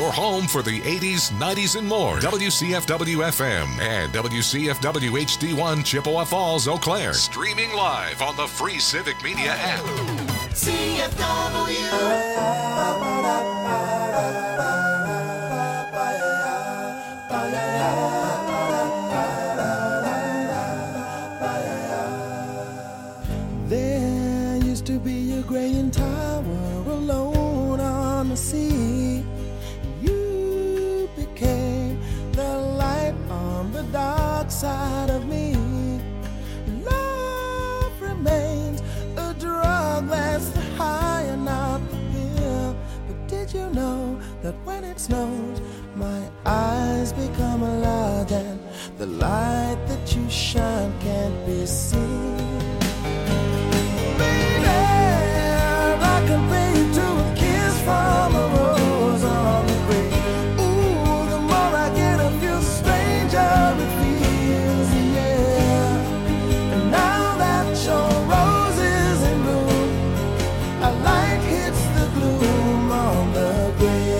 your home for the 80s, 90s, and more. WCFW-FM and WCFW HD1 Chippewa Falls, Eau Claire. Streaming live on the free Civic Media app. There used to be a graying tower alone on the sea. You became the light on the dark side of me. Love remains a drug that's the high and not the pill. But did you know that when it snows, my eyes become large and the light that you shine can't be seen? I can pay you to a kiss from a rose on the grave. Ooh, the more I get of you, the stranger it feels, yeah. And now that your rose is in bloom, a light hits the gloom on the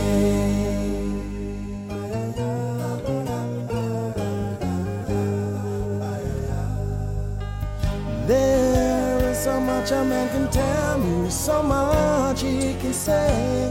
grave. There is so much a man can tell me, so much he can say.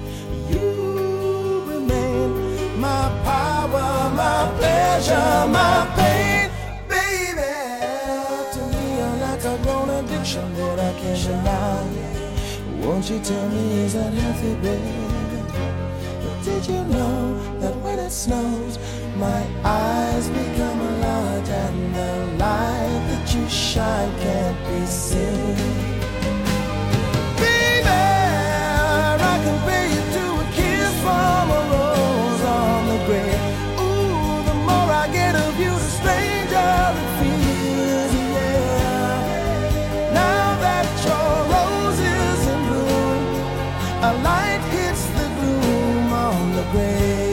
You remain my power, my pleasure, my pain, baby. To me you're like a grown addiction that I can't deny. Won't you tell me, is that healthy, baby? But did you know that when it snows, my eyes become large and the light that you shine can't be seen? From a rose on the grave. Ooh, the more I get of you, the stranger it feels, yeah. Now that your rose is in bloom, a light hits the gloom on the grave.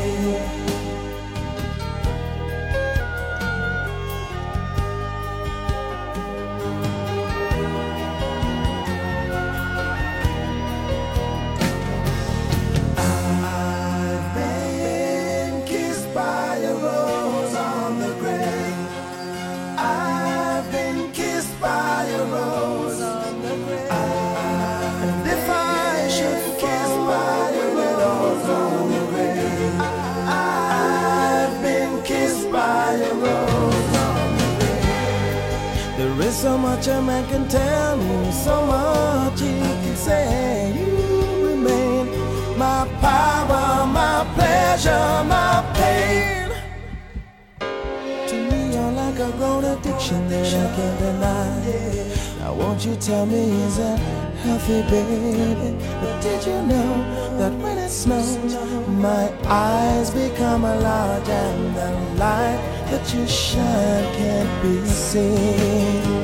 So much a man can tell me, so much he can say. You remain my power, my pleasure, my pain. To me you're like a grown addiction that I can't deny. Now won't you tell me, is that healthy, baby? But did you know that when it snows, my eyes become large and the light that you shine can't be seen?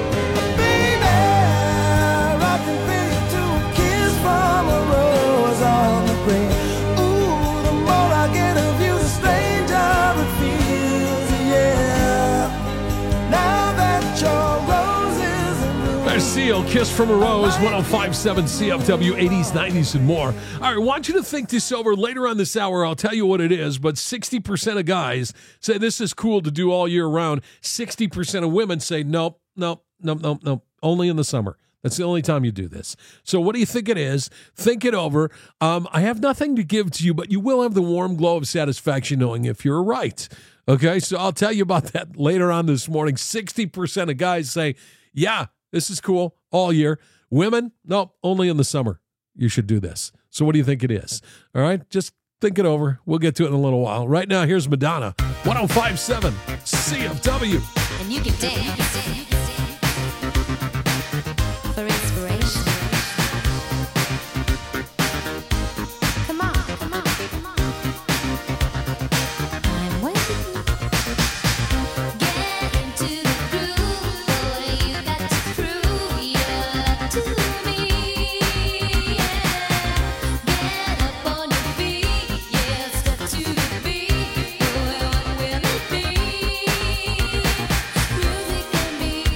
From a rose on the grave. Ooh, the more I get of you, the stranger it feels, yeah. Now that your rose is in bloom. There's Seal, Kiss from a Rose, 105.7 CFW, 80s, 90s, and more. All right, I want you to think this over. Later on this hour, I'll tell you what it is, but 60% of guys say this is cool to do all year round. 60% of women say nope, only in the summer. That's the only time you do this. So what do you think it is? Think it over. I have nothing to give to you, but you will have the warm glow of satisfaction knowing if you're right. Okay, so I'll tell you about that later on this morning. 60% of guys say, yeah, this is cool all year. Women, no, only in the summer. You should do this. So what do you think it is? All right, just think it over. We'll get to it in a little while. Right now, here's Madonna, 105.7 CFW. And you can dance. For inspiration. Come on, come on, come on. I'm waiting. Get into the groove, boy. You got to prove your love to me. Yeah. Get up on your feet, yeah. Step to the beat, boy. What will it be? Music can be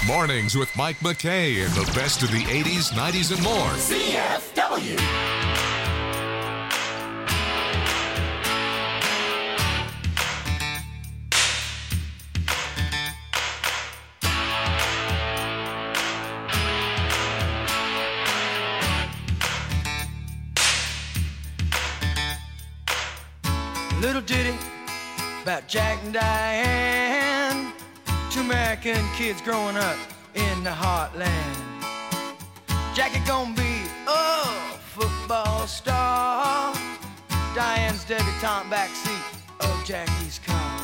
Mornings with Mike McKay and the best of the 80s, 90s, and more. CFW. Little ditty about Jack and Diane, two American kids growing up in the heartland. Jackie gonna be a football star, Diane's debutante backseat of Jackie's car.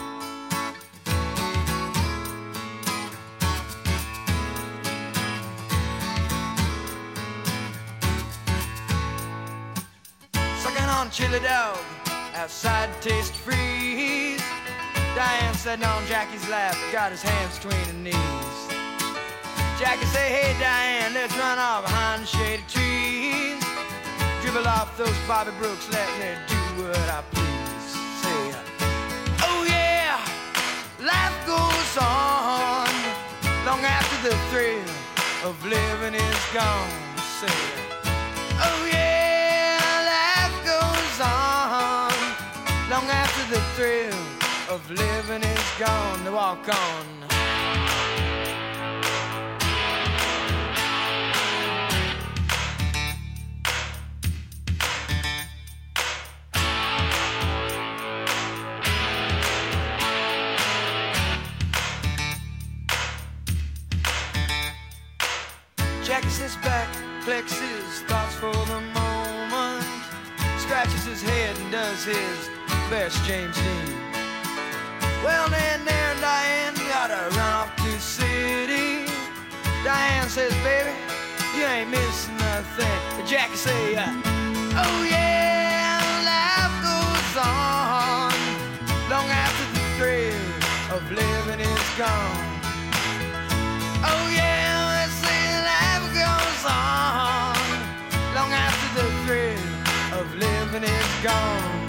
Sucking on chili dog outside Taste Freeze, Diane sitting on Jackie's lap, got his hands between her knees. Jackie say, hey Diane, let's run off behind the shady trees. Dribble off those Bobby Brooks, let me do what I please. Say, oh yeah, life goes on long after the thrill of living is gone. Say, oh yeah, life goes on long after the thrill of living is gone. To walk on. Jackie sits back, collects his thoughts for the moment, scratches his head and does his best James Dean. Well, then there Diane gotta run off to the city. Diane says, baby, you ain't missing nothing. But Jackie say, oh yeah, life goes on long after the thrill of living is gone. Oh yeah, they say life goes on long after the thrill of living is gone.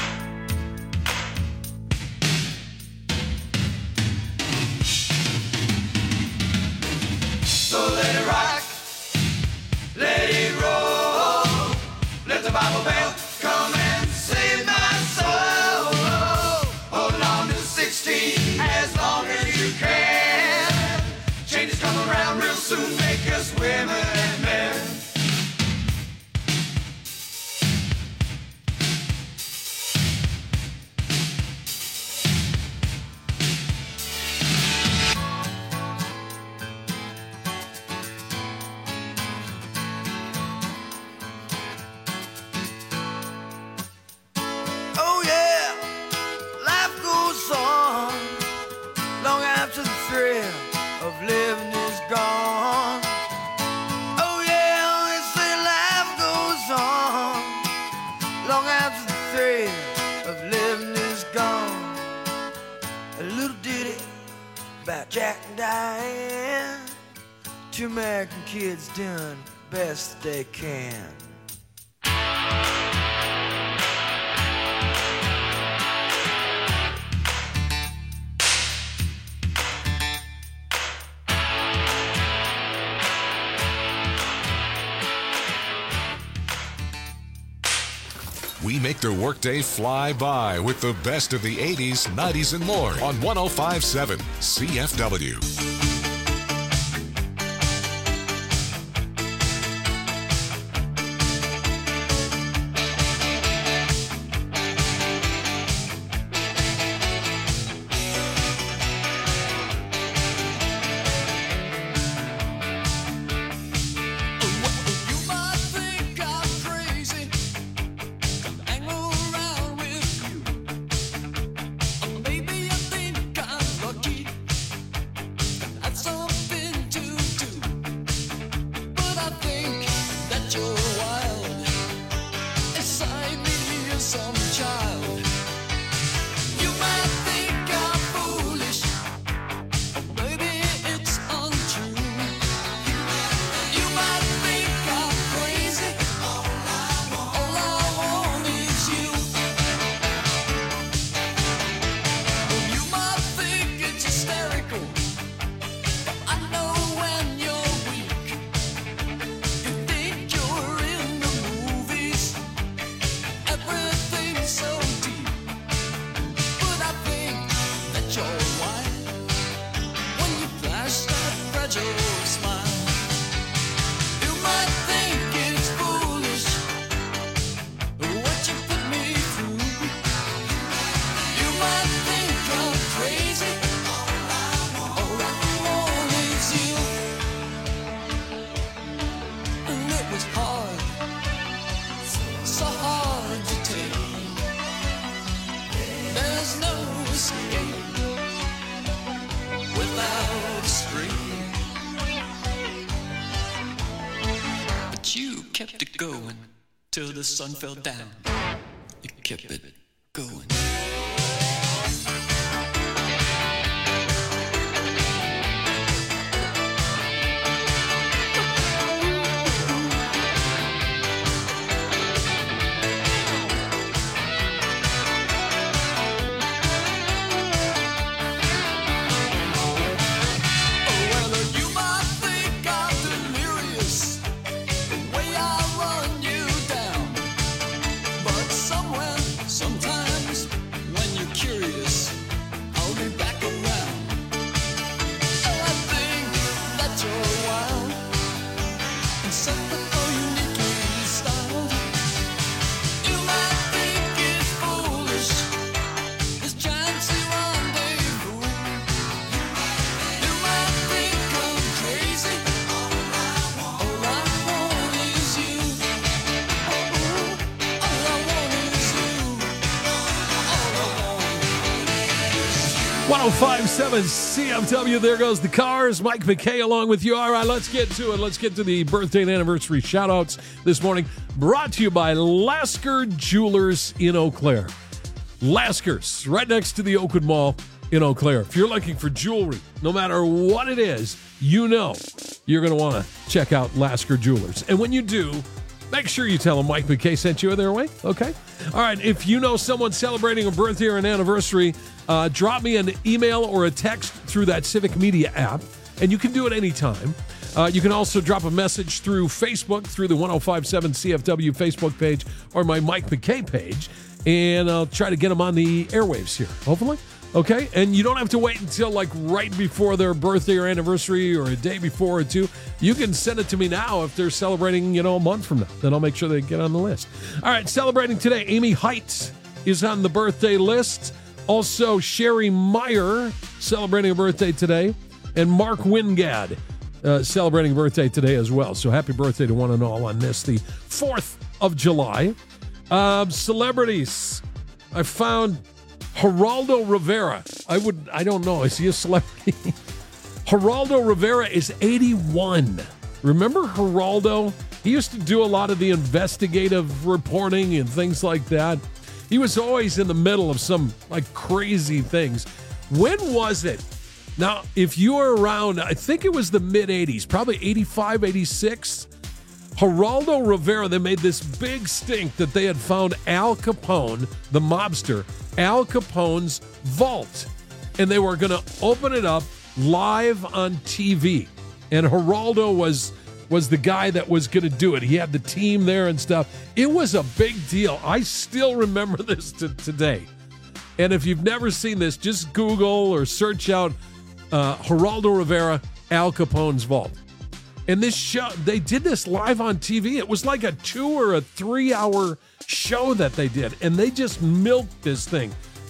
So let it rock, let it roll, let the Bible Belt come and save my soul. Hold on to 16 as long as you can. Changes come around real soon, make us women and men. Oh yeah, life goes on long after the thrill of living is gone. Oh yeah, they say life goes on long after the thrill of living is gone. A little ditty about Jack and Diane, two American kids doing best they can. We make the workday fly by with the best of the 80s, 90s, and more on 105.7 CFW. You might think I'm crazy, hang around with you. Maybe you think I'm lucky. your wine when you flash that fragile smile. You might think it's foolish what you put me through. You might think I'm crazy. All I want is you. And it was hard, so hard to take. There's no escape without a scream. But you kept it going till the sun fell down. You kept it going. Well, you might think I'm delirious the way I run you down. But somewhere, sometimes, when you're curious, I'll be back around. I think that you're wild and somehow uniquely styled. You might think it's foolish, this chancy rendezvous. You might think I'm crazy. All I want is you. All I want is you. All I want is you. 1057 CFW. There goes the Cars. Mike McKay along with you. All right, let's get to it. Let's get to the birthday and anniversary shout outs this morning. Brought to you by Lasker Jewelers in Eau Claire. Lasker's, right next to the Oakwood Mall in Eau Claire. If you're looking for jewelry, no matter what it is, you know you're going to want to check out Lasker Jewelers. And when you do, make sure you tell them Mike McKay sent you their way, okay? All right, if you know someone celebrating a birthday or an anniversary, drop me an email or a text through that Civic Media app, and you can do it anytime. You can also drop a message through Facebook, through the 1057 CFW Facebook page or my Mike McKay page, and I'll try to get them on the airwaves here, hopefully. Okay, and you don't have to wait until like right before their birthday or anniversary or a day before or two. You can send it to me now if they're celebrating, a month from now. Then I'll make sure they get on the list. All right, celebrating today, Amy Height is on the birthday list. Also, Sherry Meyer celebrating a birthday today. And Mark Wingad celebrating a birthday today as well. So happy birthday to one and all on this, the 4th of July. Celebrities. I found Geraldo Rivera. I don't know. Is he a celebrity? Geraldo Rivera is 81. Remember Geraldo? He used to do a lot of the investigative reporting and things like that. He was always in the middle of some crazy things. When was it? Now, if you were around, I think it was the mid-'80s, probably 85, 86. Geraldo Rivera, they made this big stink that they had found Al Capone, the mobster, Al Capone's vault. And they were going to open it up live on TV. And Geraldo was the guy that was going to do it. He had the team there and stuff. It was a big deal. I still remember this today. And if you've never seen this, just Google or search out Geraldo Rivera, Al Capone's vault. And this show, they did this live on TV. It was like a 2 or a 3 hour show that they did. And they just milked this thing,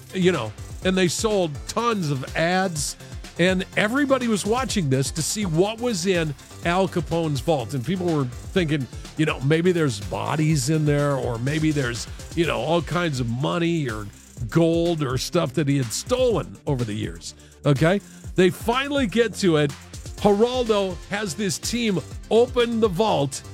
and they sold tons of ads. And everybody was watching this to see what was in Al Capone's vault. And people were thinking, maybe there's bodies in there, or maybe there's, all kinds of money or gold or stuff that he had stolen over the years. Okay? They finally get to it. Geraldo has this team open the vault.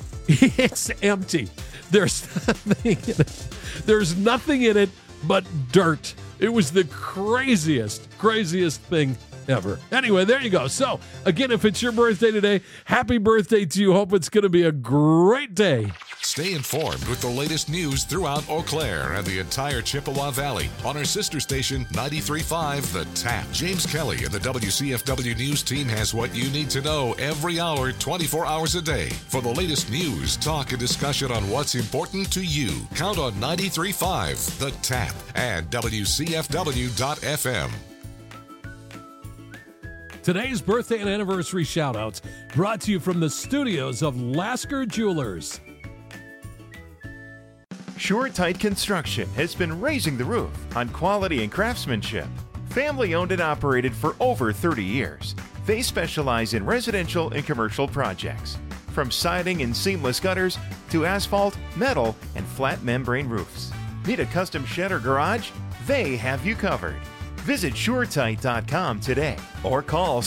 It's empty. There's nothing in it. There's nothing in it but dirt. It was the craziest thing ever. Anyway, there you go. So, again, if it's your birthday today, happy birthday to you. Hope it's going to be a great day. Stay informed with the latest news throughout Eau Claire and the entire Chippewa Valley on our sister station 93.5 The Tap. James Kelly and the WCFW News team has what you need to know every hour, 24 hours a day. For the latest news, talk, and discussion on what's important to you, count on 93.5 The Tap and WCFW.FM. Today's birthday and anniversary shout-outs brought to you from the studios of Lasker Jewelers. SureTight Construction has been raising the roof on quality and craftsmanship. Family owned and operated for over 30 years. They specialize in residential and commercial projects, from siding and seamless gutters to asphalt, metal, and flat membrane roofs. Need a custom shed or garage? They have you covered. Visit SureTight.com today or call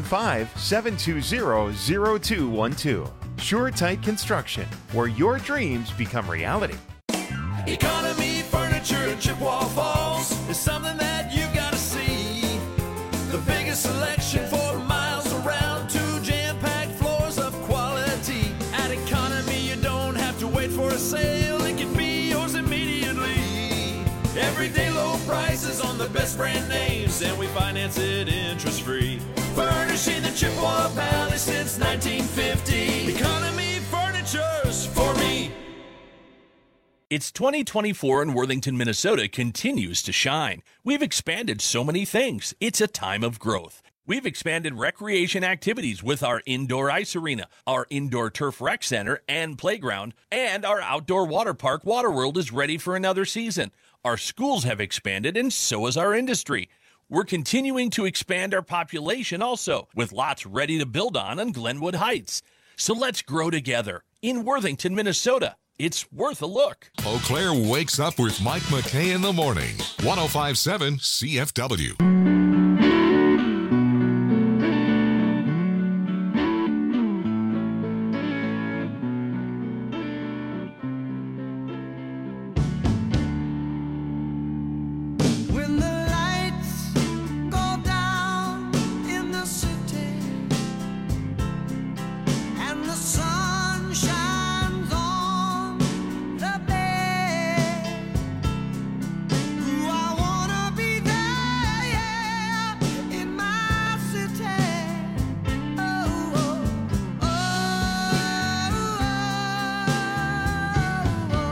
715-720-0212. SureTight Construction, where your dreams become reality. Economy Furniture in Chippewa Falls is something that you gotta see. The biggest selection for miles around, 2 jam-packed floors of quality. At Economy, you don't have to wait for a sale, it can be yours immediately. Everyday low prices on the best brand names, and we finance it interest-free. Furnishing the Chippewa Valley since 1950. Economy Furniture's for me. It's 2024 and Worthington, Minnesota continues to shine. We've expanded so many things. It's a time of growth. We've expanded recreation activities with our indoor ice arena, our indoor turf rec center and playground, and our outdoor water park, Waterworld, is ready for another season. Our schools have expanded, and so has our industry. We're continuing to expand our population also, with lots ready to build on Glenwood Heights. So let's grow together in Worthington, Minnesota. It's worth a look. Eau Claire wakes up with Mike McKay in the morning. 105.7 CFW. When the lights go down in the city and the sun shines on the bay, ooh, I wanna be there, yeah, in my city. Oh, oh, oh, oh,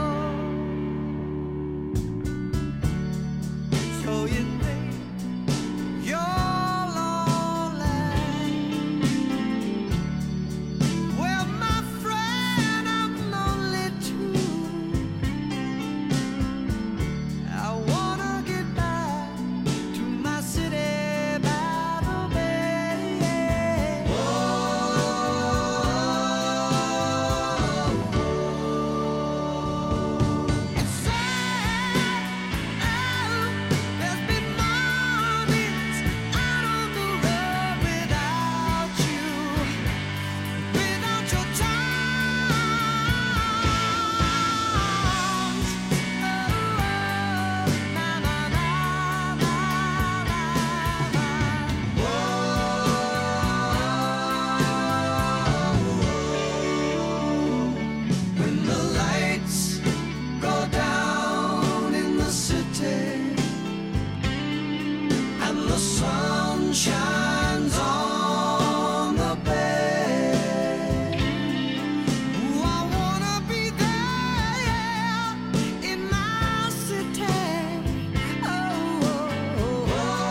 oh. So you think you're lonely? Well, my friend, I'm lonely too. I wanna get back to my city by the bay. It's sad. There's been mornings out on the road without you, without your charms. Oh, na na na na When the lights go down in the city and the sun shines on the bay, ooh, I wanna be there, yeah, in my city. Oh, oh,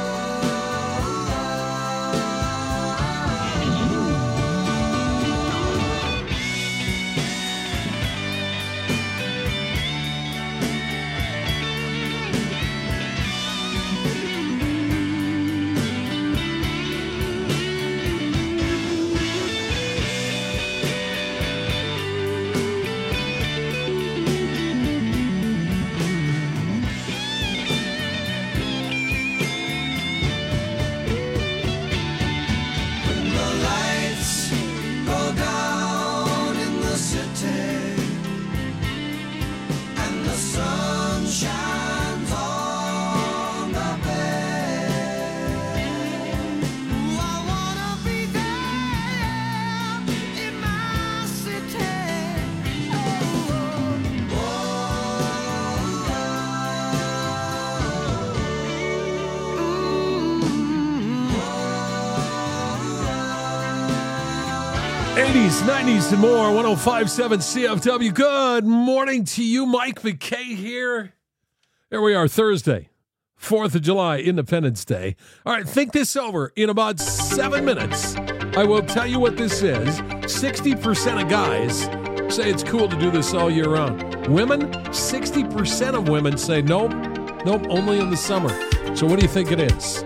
When the lights go down in the city and the sun shines on the bay, ooh, I wanna be there in my city. Oh, oh, oh, 80s, 90s, and more. 105.7 CFW. Good morning to you. Mike McKay here. Here we are, Thursday, 4th of July, Independence Day. All right, think this over. In about 7 minutes, I will tell you what this is. 60% of guys say it's cool to do this all year round. Women, 60% of women say nope, only in the summer. So what do you think it is?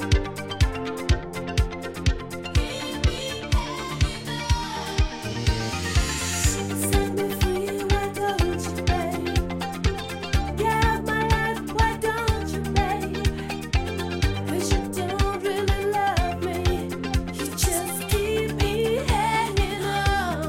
Set me free, why don't you, babe? Yeah, my life, why don't you, babe? 'Cause you don't really love me. You just keep me hanging on.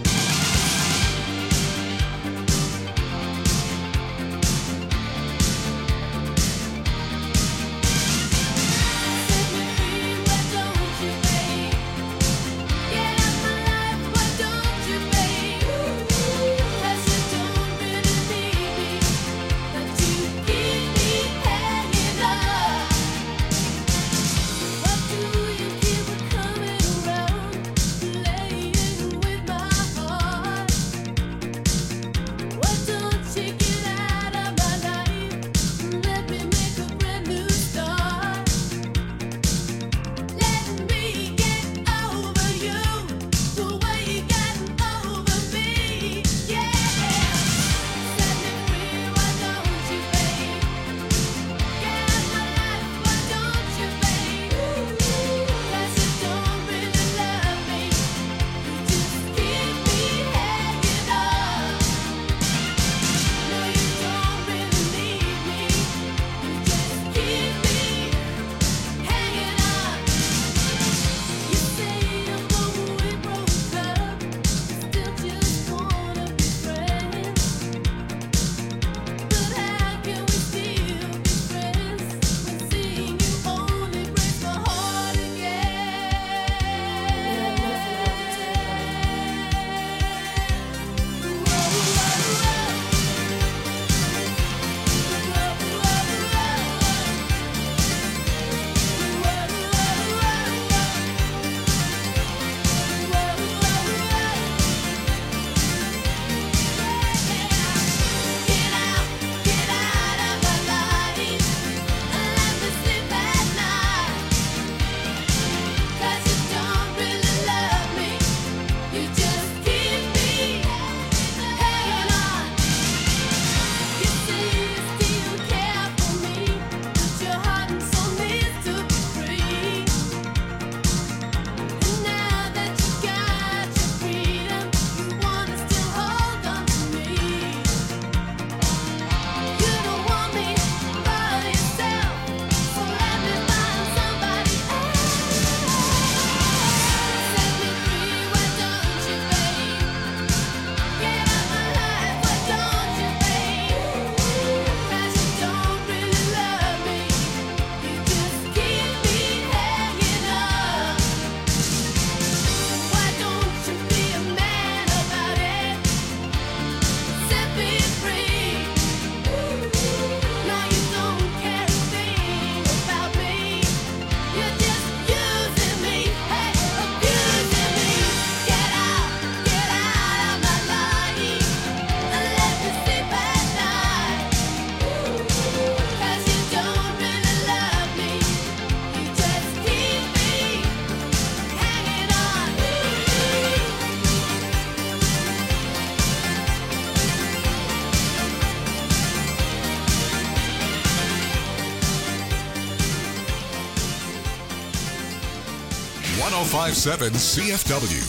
#1057 CFW.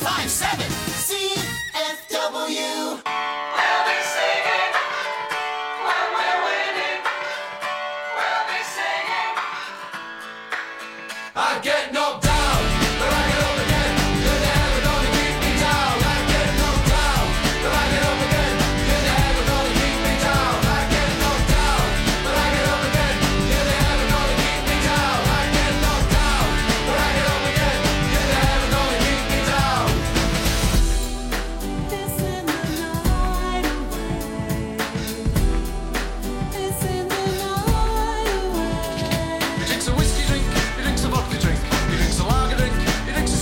1057 CFW. I get knocked down, but I get up again. You're never gonna keep me down. I get knocked down, but I get up again. You're never gonna keep me down. I get knocked down, but I get up again. You're never gonna keep me down. I get knocked down, but I get up again. You're never gonna keep me down. This in the night away. This in the night away. He drinks a whiskey drink, he drinks a vodka drink, he drinks a lager drink, he drinks a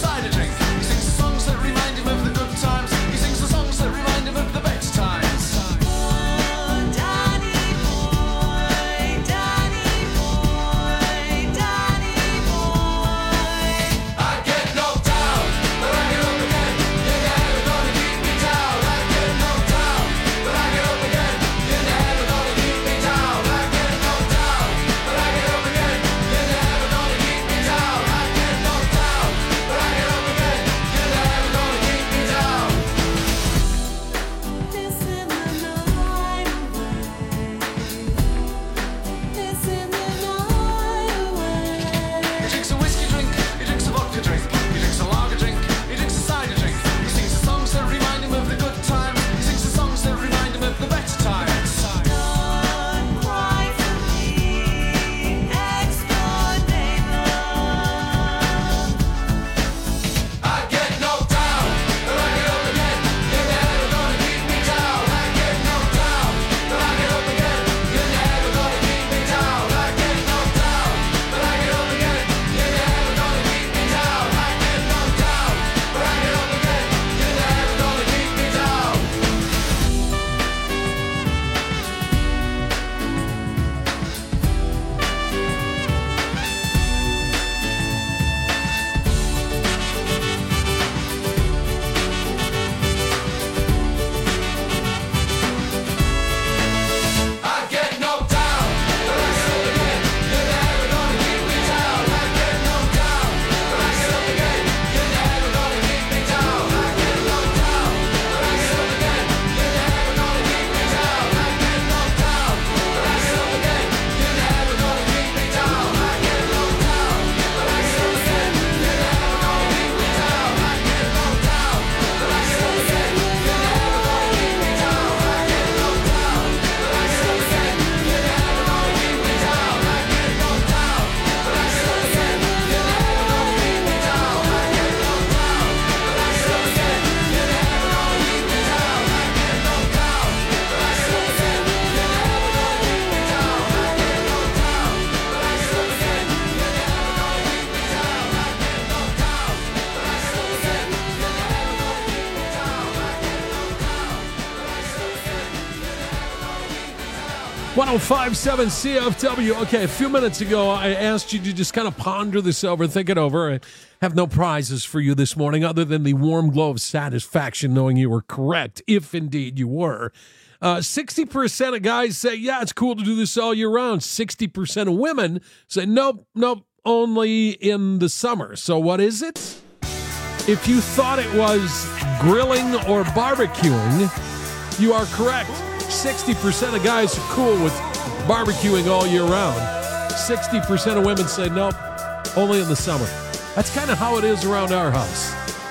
1057 CFW. Okay, a few minutes ago, I asked you to just kind of ponder this over, think it over. I have no prizes for you this morning other than the warm glow of satisfaction knowing you were correct, if indeed you were. 60% of guys say, yeah, it's cool to do this all year round. 60% of women say, nope, only in the summer. So what is it? If you thought it was grilling or barbecuing, you are correct. 60% of guys are cool with barbecuing all year round. 60% of women say, nope, only in the summer. That's kind of how it is around our house.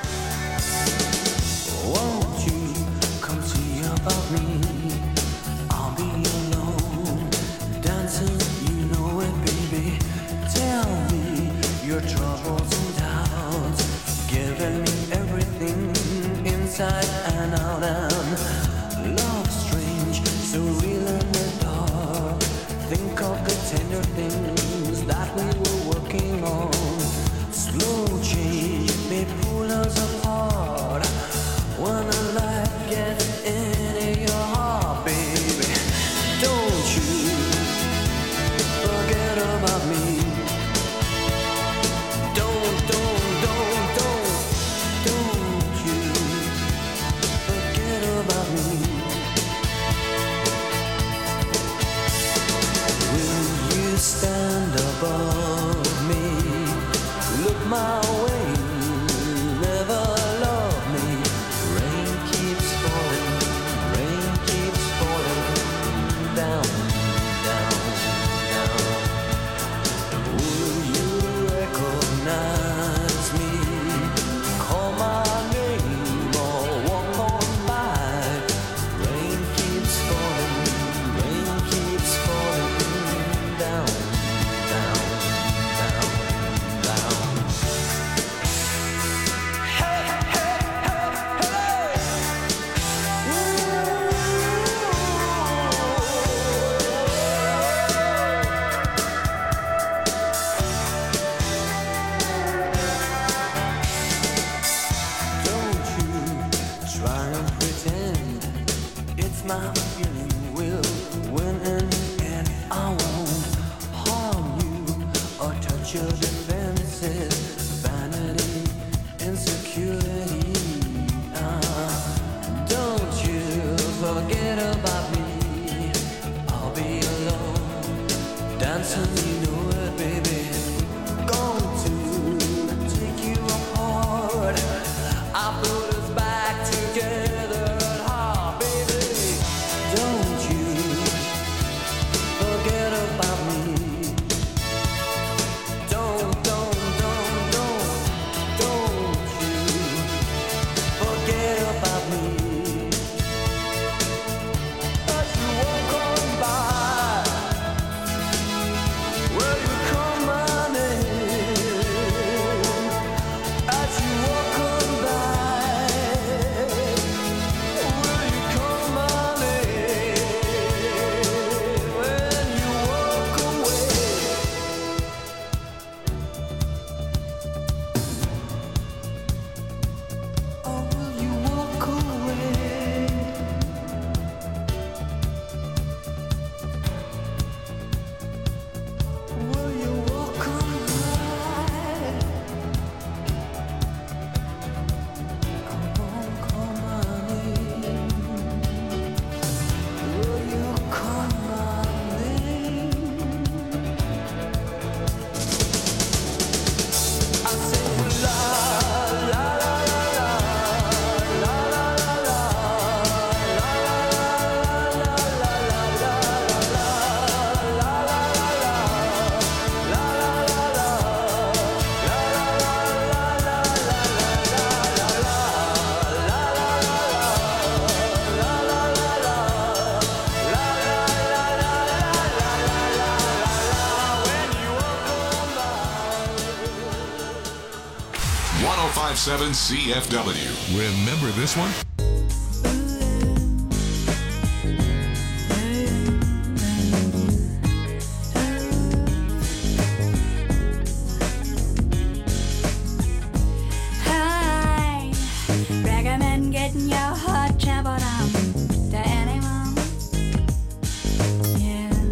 Won't you come see about me? I'll be alone, dancing, you know it, baby. Tell me your troubles and doubts, giving me everything inside and out. And love strange, so real in the dark. Think of the tender things that we were working on. Slow change may pull us apart. When a light gets into your heart, baby, don't you forget about me. Don't you forget about me. Will you stand above me? Look my way, never love me. Rain keeps falling down. Will you recognize me? Call my name or walk on by. Rain keeps falling down. Don't you try and pretend it's my feeling will win in the end. I won't harm you or touch your defenses. Vanity, insecurity. Don't you forget about me. I'll be alone, dancing, you know it, baby. Going to take you apart. I put us back together at heart, baby. Don't you forget about me. Don't you forget about me. As you walk on by, will you call my name? As you walk on by, will you call my name? When you walk away, or will you walk away? Will you walk on by? Come on, call my name. Will you call my name? I say la la la la la la la la .1057 CFW. Remember this one? Hi, recommend getting your heart trampled on to anyone. Yeah.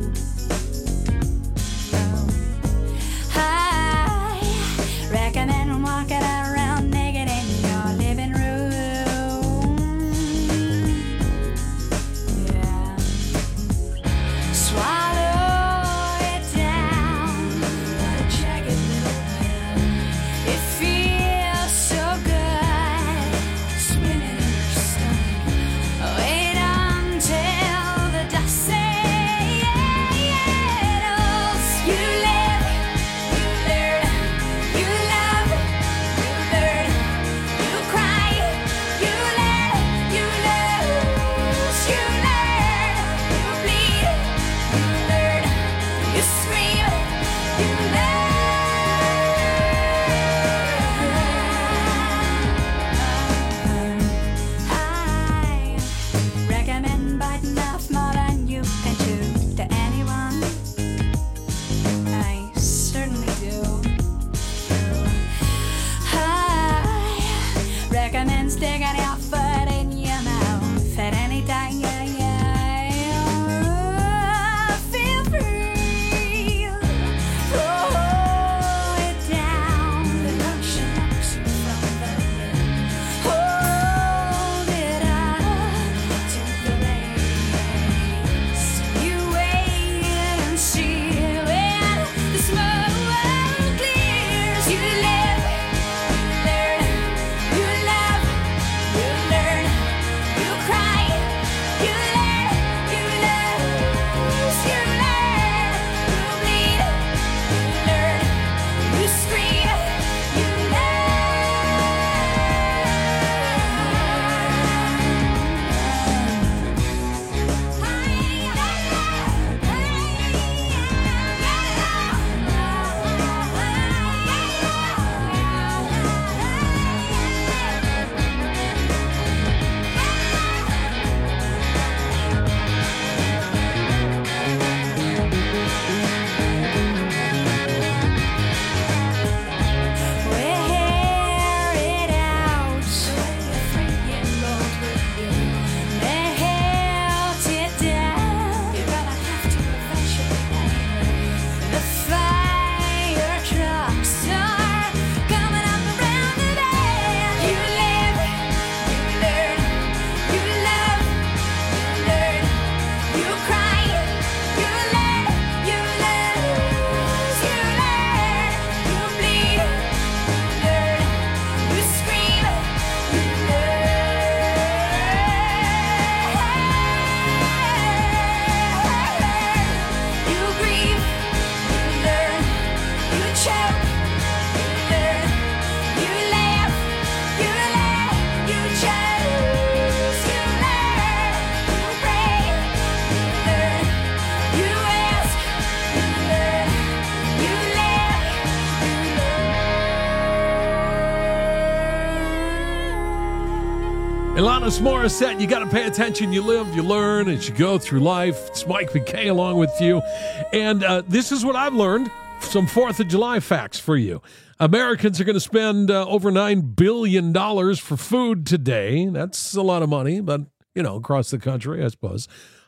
Alanis Morissette, you got to pay attention. You live, you learn as you go through life. It's Mike McKay along with you. And this is what I've learned. Some 4th of July facts for you. Americans are going to spend over $9 billion for food today. That's a lot of money, but, across the country, I suppose.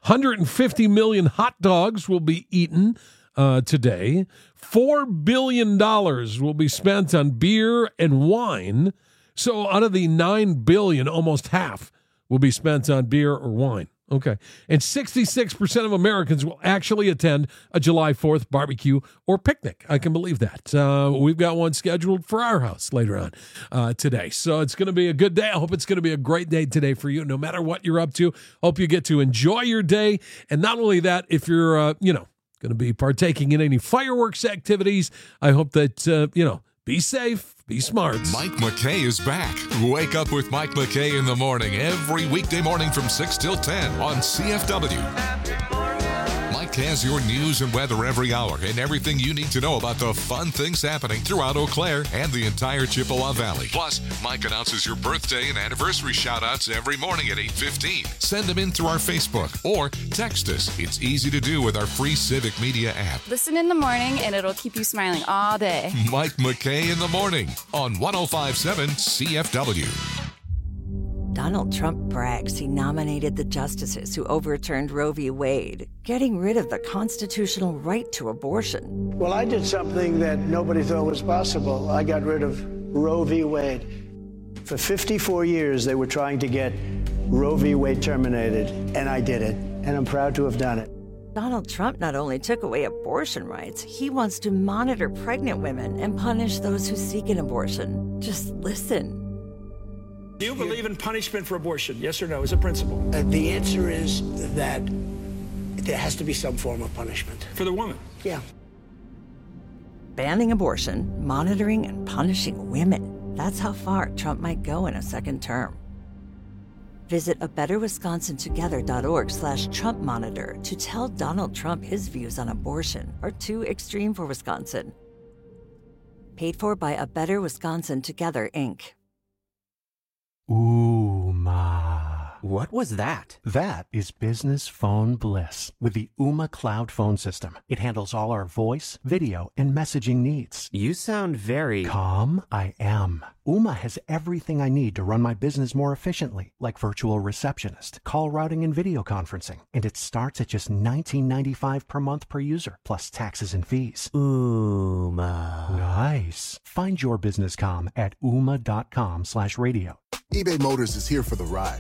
150 million hot dogs will be eaten today. $4 billion will be spent on beer and wine. So out of the $9 billion, almost half will be spent on beer or wine. Okay. And 66% of Americans will actually attend a July 4th barbecue or picnic. I can believe that. We've got one scheduled for our house later on today. So it's going to be a good day. I hope it's going to be a great day today for you, no matter what you're up to. Hope you get to enjoy your day. And not only that, if you're, going to be partaking in any fireworks activities, I hope that, be safe, be smart. Mike McKay is back. Wake up with Mike McKay in the morning every weekday morning from 6 till 10 on CFW. Mike has your news and weather every hour and everything you need to know about the fun things happening throughout Eau Claire and the entire Chippewa Valley. Plus, Mike announces your birthday and anniversary shout-outs every morning at 8:15. Send them in through our Facebook or text us. It's easy to do with our free Civic Media app. Listen in the morning and it'll keep you smiling all day. Mike McKay in the morning on 105.7 CFW. Donald Trump brags he nominated the justices who overturned Roe v. Wade, getting rid of the constitutional right to abortion. Well, I did something that nobody thought was possible. I got rid of Roe v. Wade. For 54 years, they were trying to get Roe v. Wade terminated, and I did it, and I'm proud to have done it. Donald Trump not only took away abortion rights, he wants to monitor pregnant women and punish those who seek an abortion. Just listen. Do you believe in punishment for abortion? Yes or no, as a principle? The answer is that there has to be some form of punishment. For the woman? Yeah. Banning abortion, monitoring and punishing women. That's how far Trump might go in a second term. Visit abetterwisconsintogether.org/Trump Monitor to tell Donald Trump his views on abortion are too extreme for Wisconsin. Paid for by A Better Wisconsin Together, Inc. Ooma. What was that? That is business phone bliss with the Ooma Cloud Phone System. It handles all our voice, video, and messaging needs. You sound very... Calm? I am. Ooma has everything I need to run my business more efficiently, like virtual receptionist, call routing, and video conferencing. And it starts at just $19.95 per month per user, plus taxes and fees. Ooma. Nice. Find your business comm at ooma.com/radio. eBay Motors is here for the ride.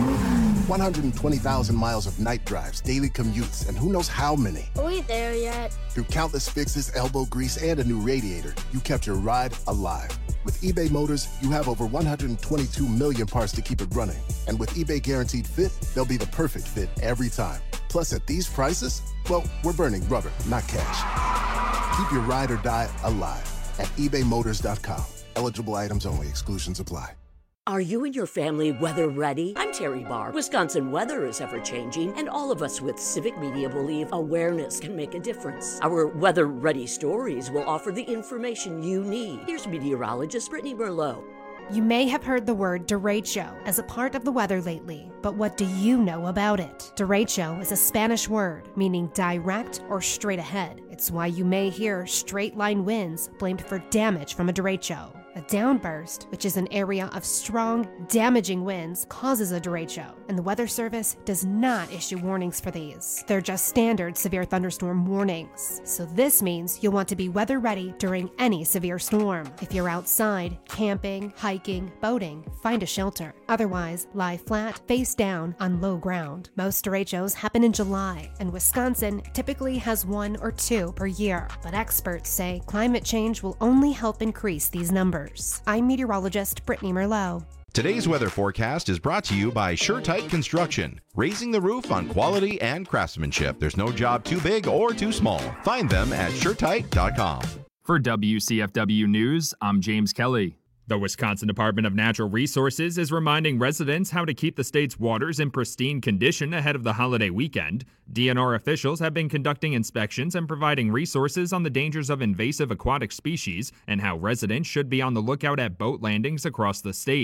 120,000 miles of night drives, daily commutes, and who knows how many. Are we there yet? Through countless fixes, elbow grease, and a new radiator, you kept your ride alive. With eBay Motors, you have over 122 million parts to keep it running. And with eBay Guaranteed Fit, they'll be the perfect fit every time. Plus, at these prices, well, we're burning rubber, not cash. Keep your ride or die alive at ebaymotors.com. Eligible items only. Exclusions apply. Are you and your family weather ready? I'm Terry Barr. Wisconsin weather is ever-changing, and all of us with Civic Media believe awareness can make a difference. Our Weather Ready stories will offer the information you need. Here's meteorologist Brittany Merlot. You may have heard the word derecho as a part of the weather lately, but what do you know about it? Derecho is a Spanish word meaning direct or straight ahead. It's why you may hear straight line winds blamed for damage from a derecho. A downburst, which is an area of strong, damaging winds, causes a derecho, and the Weather Service does not issue warnings for these. They're just standard severe thunderstorm warnings. So this means you'll want to be weather ready during any severe storm. If you're outside, camping, hiking, boating, find a shelter. Otherwise, lie flat, face down, on low ground. Most derechos happen in July, and Wisconsin typically has 1 or 2 per year. But experts say climate change will only help increase these numbers. I'm meteorologist Brittany Merlot. Today's weather forecast is brought to you by SureTight Construction, raising the roof on quality and craftsmanship. There's no job too big or too small. Find them at SureTight.com. For WCFW News, I'm James Kelly. The Wisconsin Department of Natural Resources is reminding residents how to keep the state's waters in pristine condition ahead of the holiday weekend. DNR officials have been conducting inspections and providing resources on the dangers of invasive aquatic species and how residents should be on the lookout at boat landings across the state.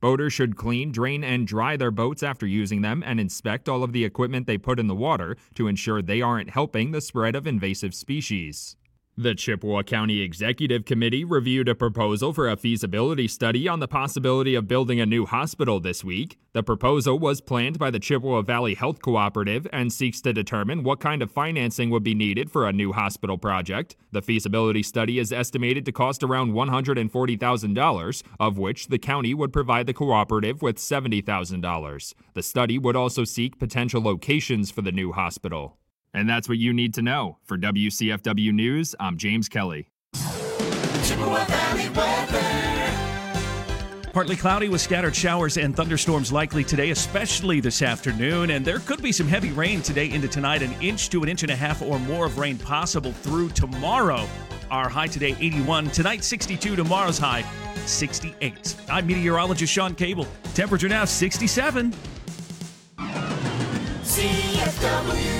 Boaters should clean, drain, and dry their boats after using them and inspect all of the equipment they put in the water to ensure they aren't helping the spread of invasive species. The Chippewa County Executive Committee reviewed a proposal for a feasibility study on the possibility of building a new hospital this week. The proposal was planned by the Chippewa Valley Health Cooperative and seeks to determine what kind of financing would be needed for a new hospital project. The feasibility study is estimated to cost around $140,000, of which the county would provide the cooperative with $70,000. The study would also seek potential locations for the new hospital. And that's what you need to know. For WCFW News, I'm James Kelly. Chippewa Valley weather. Partly cloudy with scattered showers and thunderstorms likely today, especially this afternoon. And there could be some heavy rain today into tonight, 1 inch to 1.5 inches or more of rain possible through tomorrow. Our high today, 81. Tonight, 62. Tomorrow's high, 68. I'm meteorologist Sean Cable. Temperature now 67. CFW.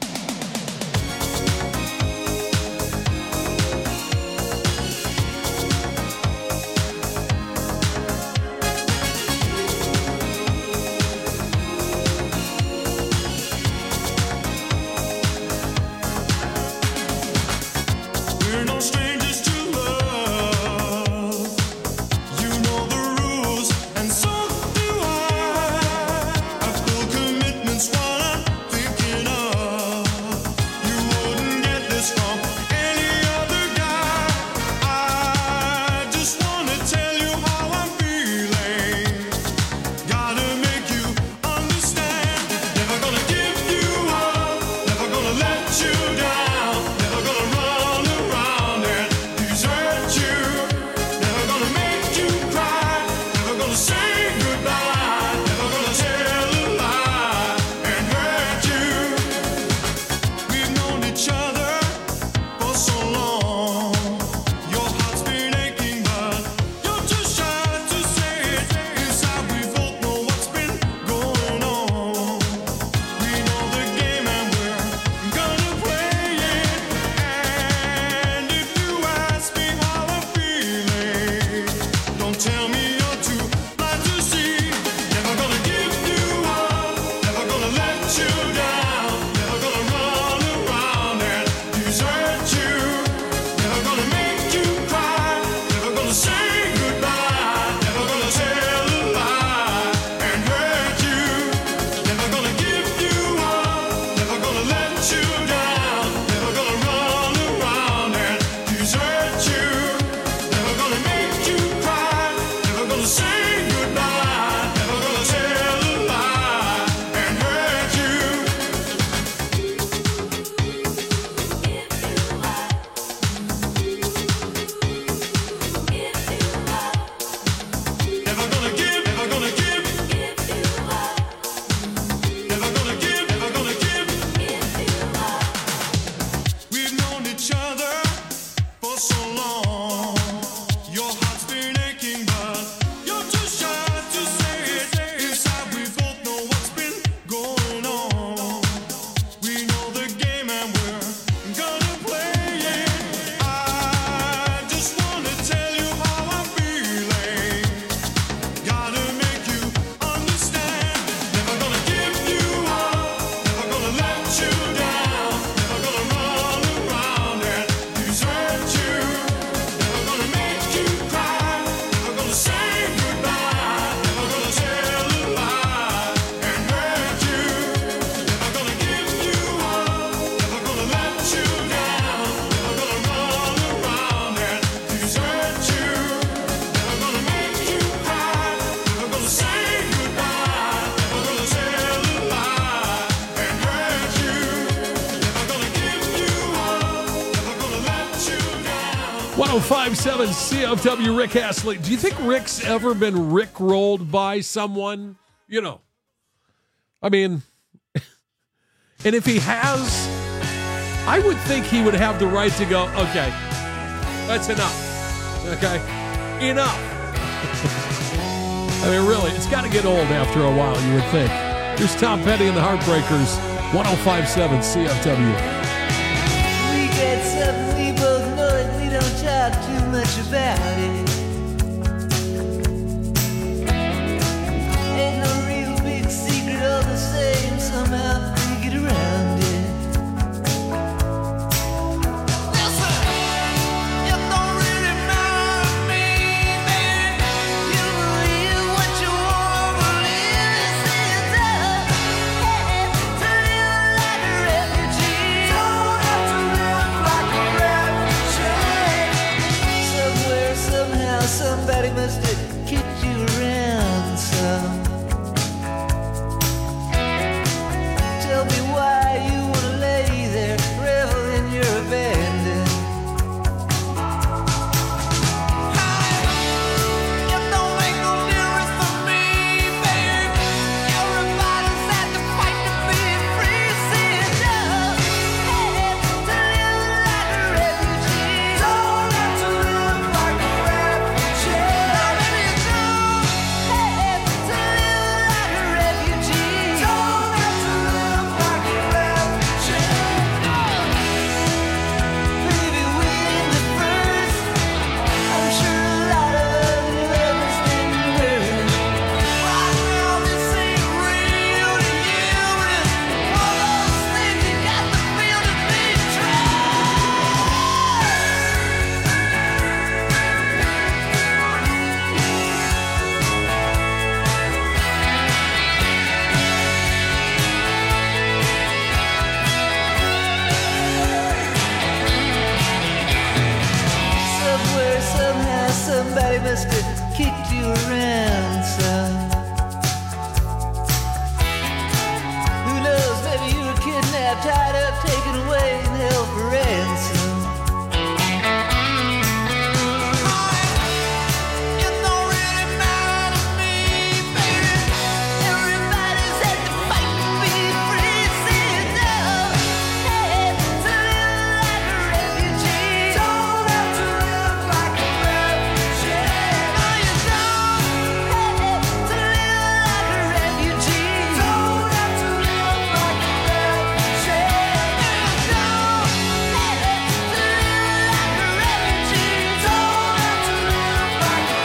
We're no strangers to love. You know the rules, and so do I. I feel commitment's what I'm thinking of. You wouldn't get this from any other guy. I just wanna tell you how I'm feeling. Gotta make you understand. Never gonna give you up. Never gonna let you down. Never gonna run around and desert you. Never gonna make you cry. Never gonna say goodbye. Never gonna tell a lie and hurt you. We've known each other for so long. Your heart's been aching, but you're too shy to say it. Inside we both know what's been going on. We know the game and we're gonna play it. And if you ask me how I'm feeling, don't tell me you're too blind to see. Never gonna give you up. Never gonna let you down. Never gonna run around and desert you. Never gonna make you cry. Never gonna say goodbye. Never gonna tell a lie and hurt you. Never gonna give you up. Never gonna let you down. Never gonna run around and desert you. Never gonna make you cry. Never gonna say goodbye. Never gonna tell a lie and hurt you. 1057 CFW, Rick Astley. Do you think Rick's ever been Rickrolled by someone? You know, I mean, and if he has, I would think he would have the right to go, okay, that's enough. Okay, enough. I mean, really, it's got to get old after a while, you would think. Here's Tom Petty and the Heartbreakers, 1057 CFW. We get something, we both know it, we don't talk too much about it. somebody must have kicked you around some. Tell me why you wanna lay there, revel in your abandon. It don't make no difference to me, babe. Everybody's had to fight to be free. Sit down, hey, to live like a refugee. Don't have to live like a refugee. Now maybe you don't, hey, to live like a refugee. Don't have to live like a refugee. Baby, within the first, I'm sure a lot of you understand the word. Right now, this ain't real to you, but it's one of those things you got to feel to be true. Somewhere, somehow, somebody must have kicked you around some. Who knows, maybe you were kidnapped, tied up, taken away, and held for ransom. It don't really matter to me, baby. Everybody's had to fight to be free. Sit down, hey, to live like a refugee. Don't have to live like a refugee. No, you don't, hey, to live like a refugee. Don't have to live like a refugee. No, you don't, hey, to live like a refugee. Don't have to live like a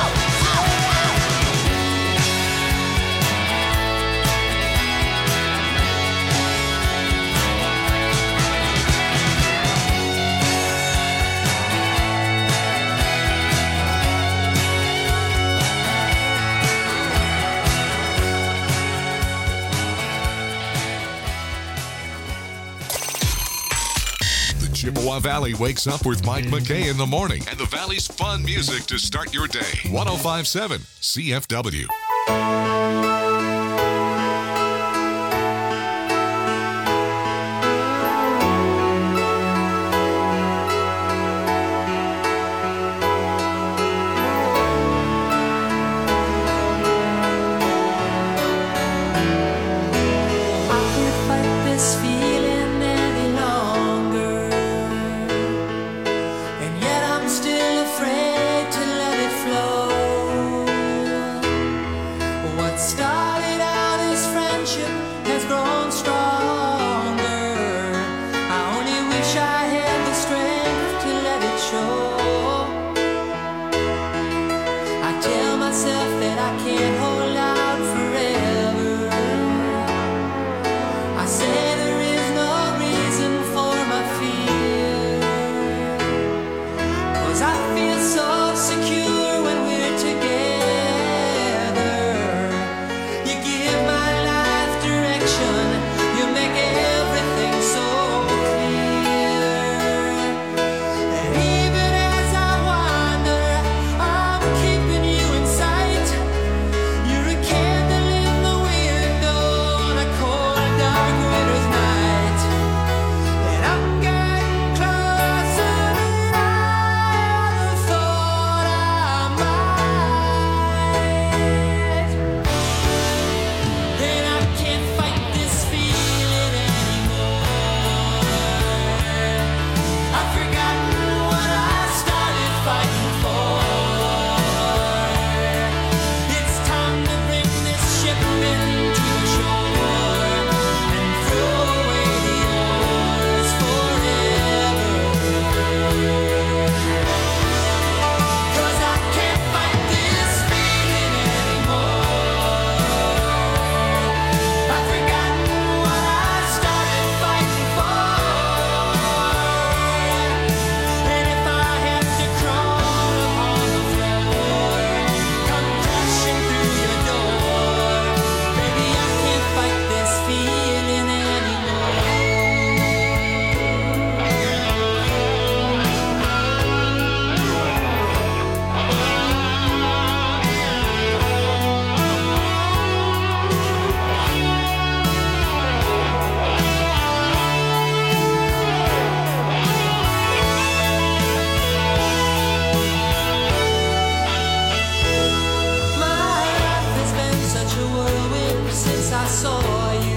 The Chippewa Valley wakes up with Mike McKay in the morning and the Valley's fun music to start your day. 105.7 CFW. I can't fight this feeling any longer, and yet I'm still afraid to let it flow. What started out as friendship has grown stronger. I only wish I had the strength to let it show. I tell myself that I can't hold out forever. I say there is no reason for my fear, 'cause I feel so secure when we're together. You give my life direction, you make everything so clear. And even as I wander, I'm keeping you in sight. You're a saw you.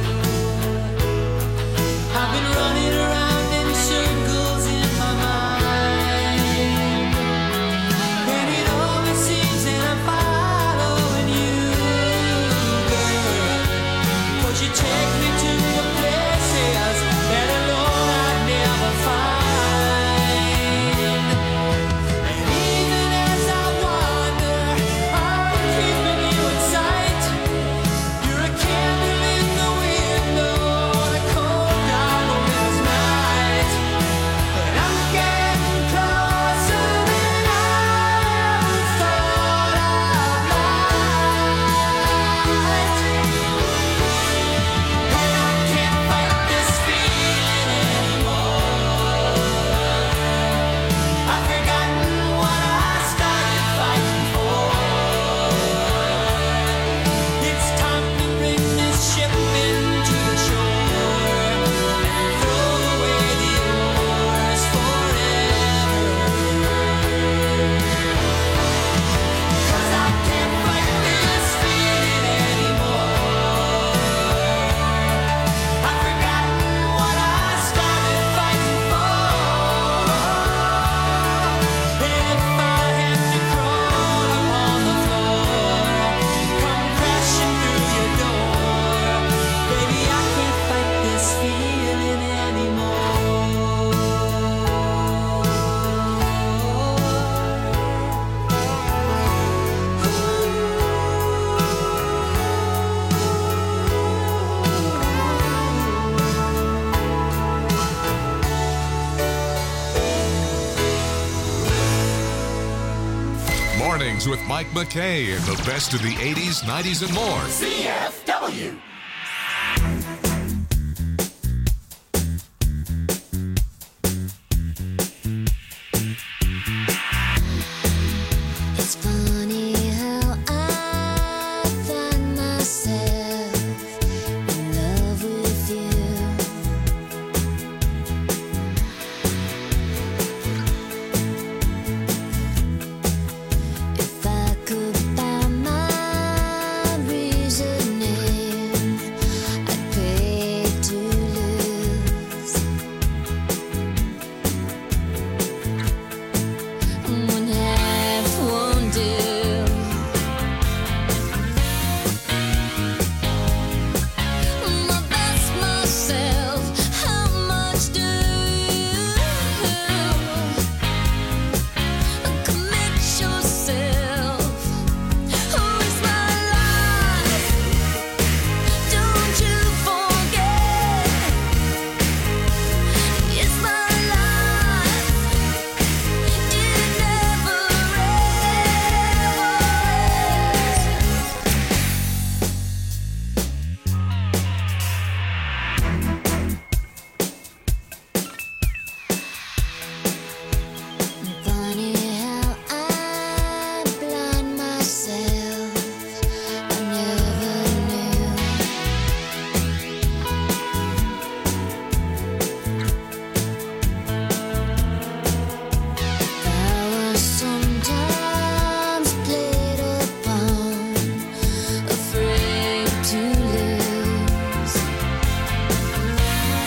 I've been running around in circles in my mind, and it always seems that I'm following you, girl. 'Cause you take me to the places that alone I'd never find. And even as I wander, I'm keeping you in sight. You're a candle in the window on a cold, dark winter's night. And I'm getting closer than I ever thought I'd like. And I can't fight this feeling anymore. I've forgotten what I started fighting for. It's time to bring this ship into the shore and throw away the oars forever. 'Cause I can't fight this feeling anymore. I've forgotten what I started fighting for. And if I have to crawl upon the floor, come crashing through your door, baby, I can't fight this feeling anymore. Mornings with Mike McKay and the best of the 80s, 90s, and more. CFW.